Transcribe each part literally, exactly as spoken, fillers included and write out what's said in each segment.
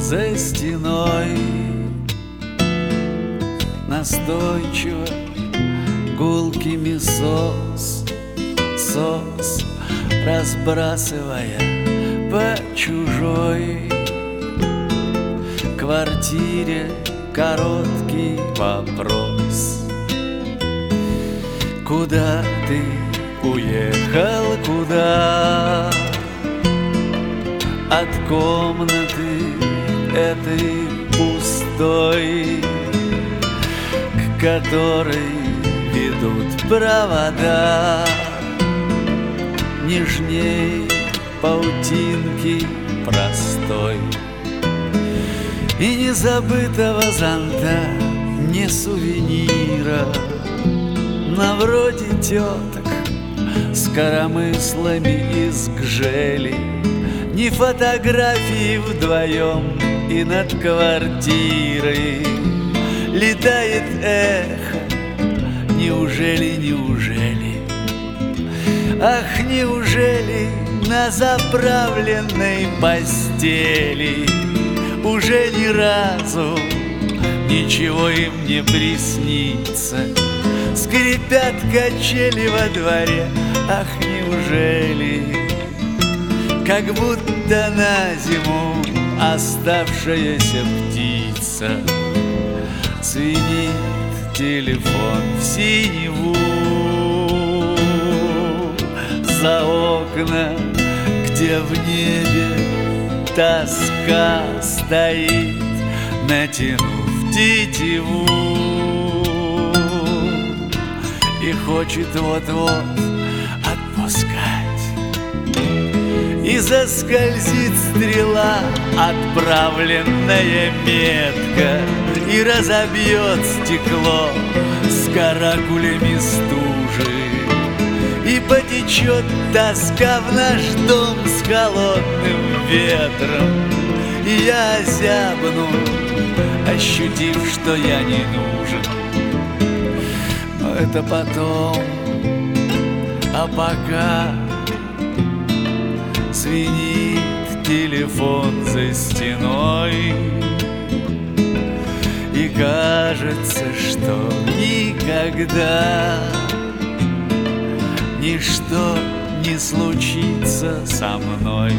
за стеной, настойчиво гулкими сос, сос, разбрасывая по чужой квартире короткий вопрос: куда ты уехал, куда? От комнаты этой пустой, к которой ведут провода, нежней паутинки простой. И не забытого зонта, не сувенира, на вроде теток с коромыслами из гжели, ни фотографии вдвоем, и над квартирой летает эхо. Неужели, неужели, ах, неужели на заправленной постели уже ни разу ничего им не приснится? Скрипят качели во дворе, ах, неужели, как будто на зиму оставшаяся птица звенит телефон в синеву. За окна, где в небе тоска стоит, натянув тетиву, и хочет вот-вот отпускать. И заскользит стрела, отправленная метко, и разобьет стекло с каракулями стужи, и потечет тоска в наш дом с холодным ветром. И я озябну, ощутив, что я не нужен. Но это потом, а пока звенит телефон за стеной, и кажется, что никогда ничто не случится со мной.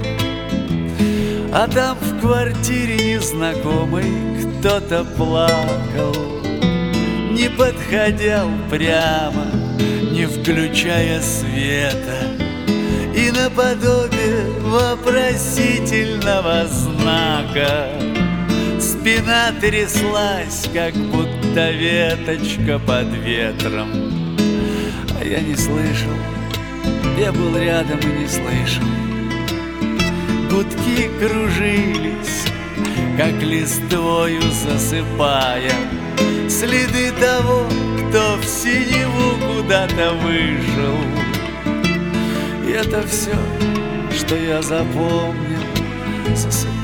А там в квартире незнакомой кто-то плакал, не подходя прямо, не включая света, и наподобие вопросительного знака спина тряслась, как будто веточка под ветром. А я не слышал, я был рядом и не слышал. Гудки кружились, как листвою засыпая следы того, кто в синеву куда-то вышел. И это все, что я запомнил, засыпая.